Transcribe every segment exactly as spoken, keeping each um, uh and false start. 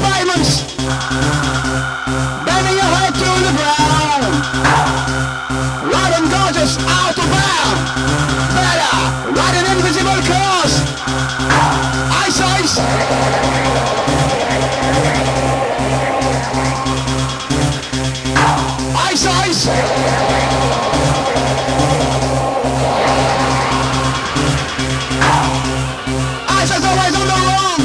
payments, bending your head to the ground, riding gorgeous out of bound, better, riding invisible cars, ice ice, ice ice, ice is always on the run,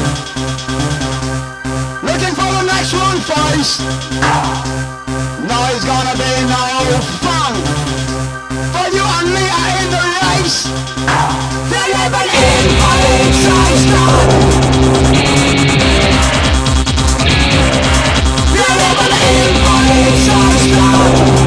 looking for the next one face. No, it's gonna be no fun, for you and me are in the race. They're living in Police's town. They're living in Police's town.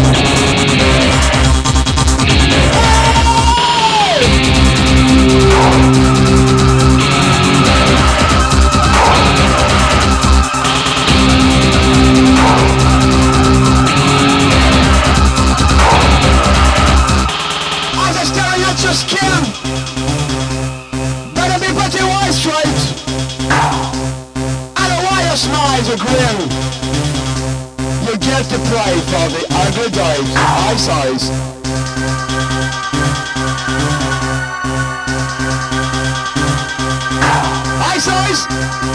Grin. You get to pray for the ugly days, ice ice. Ice ice.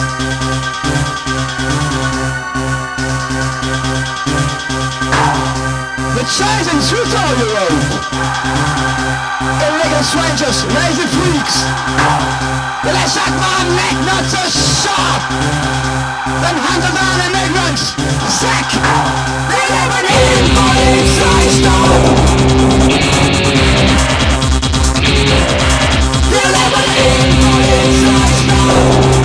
The chains and suits all you road. Illegal strangers, lazy freaks. Will I suck my neck not so sharp? Then hunter down immigrants, sick. They living in police stone. They living in police stone.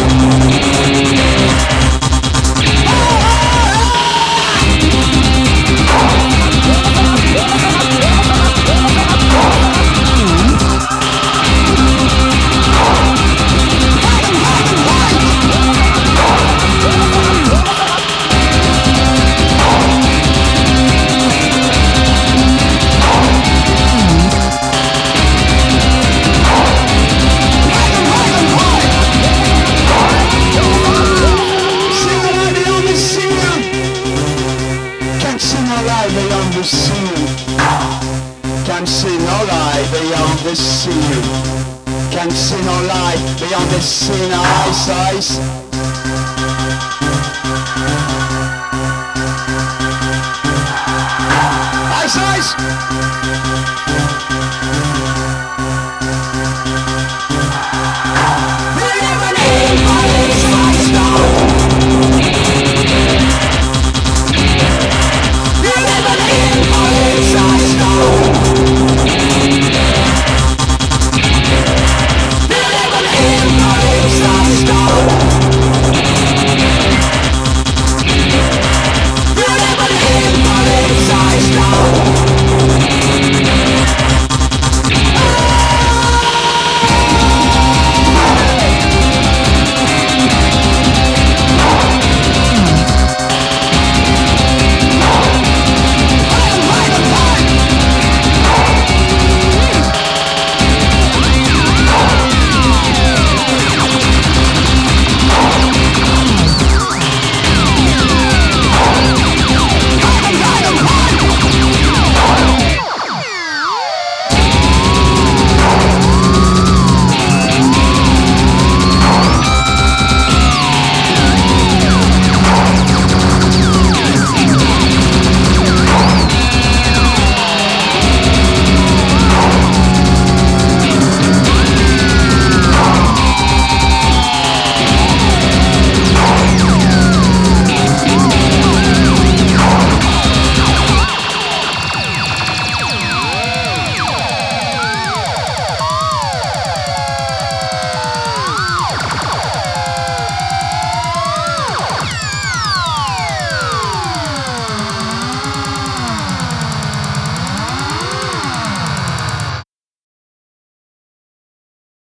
Can't see no light beyond the scene. Can't see no light beyond the scene. Ice, ice.